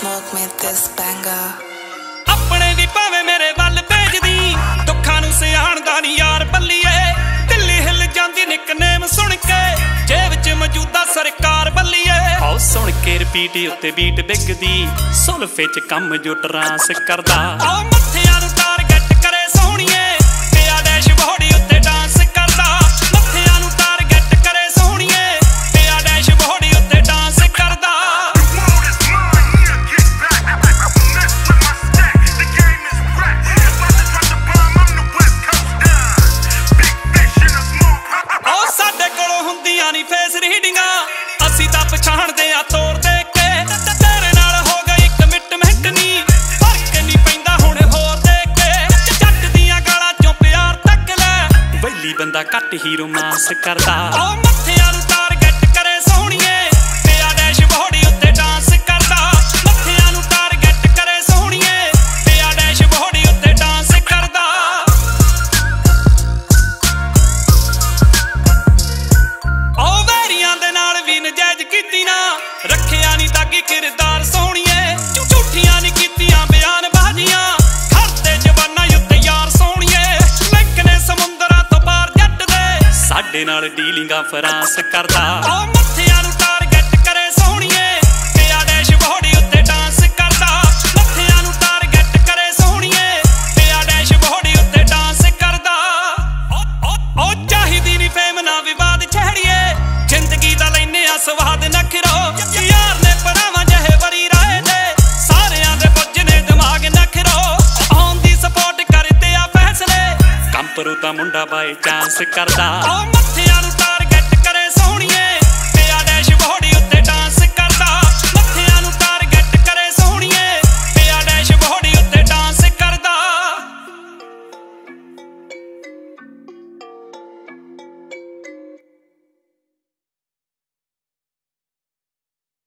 smoke me this banger. ਆਪਣੇ ਵੀ ਭਾਵੇਂ ਮੇਰੇ ਵੱਲ ਭੇਜਦੀ, ਦੁੱਖਾਂ ਨੂੰ ਸਿਆਣਦਾ ਨੀ ਯਾਰ ਬੱਲੀਏ। ਦਿੱਲੀ ਹਿੱਲ ਜਾਂਦੀ ਨਿਕਨੇਮ ਸੁਣ ਕੇ, ਜੇਬ 'ਚ ਮੌਜੂਦਾ ਸਰਕਾਰ ਬੱਲੀਏ। ਆਓ ਸੁਣ ਕੇ ਰਿਪੀਟ ਉੱਤੇ ਬੀਟ ਡਿੱਗਦੀ, ਸੁਲਫੇ 'ਚ ਕੰਮ ਜੋ ਟਰਾਂਸ ਕਰਦਾ। ਆਓ ਮੱਥਿਆਂ ਨੂੰ ਟਾਰਗੇਟ ਕਰੇ ਸੋਹਣੀਏ, ਪਿਆ ਡੈਸ਼ਬੋਰਡ ਉੱਤੇ ਡਾਂਸ ਕਰਦਾ। ਮੱਥਿਆਂ ਨੂੰ ਟਾਰਗੇਟ ਕਰੇ ਸੋਹਣੀਏ, ਪਿਆ ਡੈਸ਼ਬੋਰਡ ਉੱਤੇ ਡਾਂਸ ਕਰਦਾ। ਫੇਸ ਰੀਡਿੰਗਾਂ ਅਸੀਂ ਤਾਂ ਪਛਾਣਦੇ ਆ ਤੋਰ ਦੇਖ ਕੇ। ਤੇਰੇ ਨਾਲ ਹੋ ਗਈ ਕਮਿਟਮੈਂਟ ਨੀ, ਫਰਕ ਨਹੀਂ ਪੈਂਦਾ ਹੁਣ ਹੋਰ ਦੇਖ ਕੇ। ਜੱਟ ਦੀਆਂ ਗਾਲਾਂ ਚੋਂ ਪਿਆਰ ਤੱਕ ਲੈ, ਵੈਲੀ ਬੰਦਾ ਘੱਟ ਹੀ ਰੋਮਾਂਸ ਕਰਦਾ। ਉਹ ਮੱਥਿਆਂ ਨੂੰ ਟਾਰਗੇਟ ਕਰੇ ਸੋਹਣੀਏ, ਪਿਆ ਡੈਸ਼ਬੋਰਡ ਉੱਤੇ ਡਾਂਸ ਕਰਦਾ। ਮੱਥਿਆਂ ਨੂੰ ਟਾਰਗੇਟ ਕਰੇ ਸੋਹਣੀਏ, ਪਿਆ ਡੈਸ਼ਬੋਰਡ ਉੱਤੇ ਡਾਂਸ ਕਰਦਾ। ਨਜਾਇਜ਼ ਕੀਤੀ ਨਾ ਰੱਖਿਆ ਨੀ ਦਾਗੀ ਕਿਰਦਾਰ ਸੋਹਣੀਏ। ਝੂਠੀਆਂ ਨੀ ਕੀਤੀਆਂ ਬਿਆਨ ਬਾਜ਼ੀਆਂ, ਖੜਦੇ ਜਵਾਨਾਂ ਉੱਤੇ ਯਾਰ ਸੋਹਣੀਏ। ਲਿੰਕ ਨੇ ਸਮੁੰਦਰਾਂ ਤੋਂ ਪਾਰ ਜੱਟ ਦੇ, ਸਾਡੇ ਨਾਲ ਡੀਲਿੰਗਾਂ ਫਰਾਂਸ ਕਰਦਾ। ਉਹ ਮੱਥਿਆਂ ਨੂੰ ਟਾਰਗੇਟ ਕਰੇ ਸੋਹਣੀਏ, ਪਿਆ ਡੈਸ਼ਬੋਰਡ ਉੱਤੇ ਡਾਂਸ ਕਰਦਾ। ਮੱਥਿਆਂ ਨੂੰ ਟਾਰਗੇਟ ਕਰੇ ਸੋਹਣੀਏ, ਪਿਆ ਡੈਸ਼ਬੋਰਡ ਉੱਤੇ ਡਾਂਸ ਕਰਦਾ। ਉਹ ਚਾਹੀਦੀ ਨੀ ਫੇਮ ਨਾ ਵਿਵਾਦ ਛੇੜੀਏ, ਜ਼ਿੰਦਗੀ ਦਾ ਲੈਨੇ ਆ ਸਵਾਦ ਨਖਰੋ। ਯਾਰ ਨੇ ਭਰਾਵਾਂ ਜਿਹੇ ਵਰੀ ਰਾਏ ਦੇ, ਸਾਰਿਆਂ ਦੇ ਪੁੱਜ ਨੇ ਦਿਮਾਗ ਨਖਰੋ। ਆਉਣ ਦੀ ਸਪੋਰਟ ਕਰਦੇ ਆ ਫੈਸਲੇ, ਕੰਪਰੂ ਦਾ ਮੁੰਡਾ ਬਾਈ ਚਾਂਸ ਕਰਦਾ।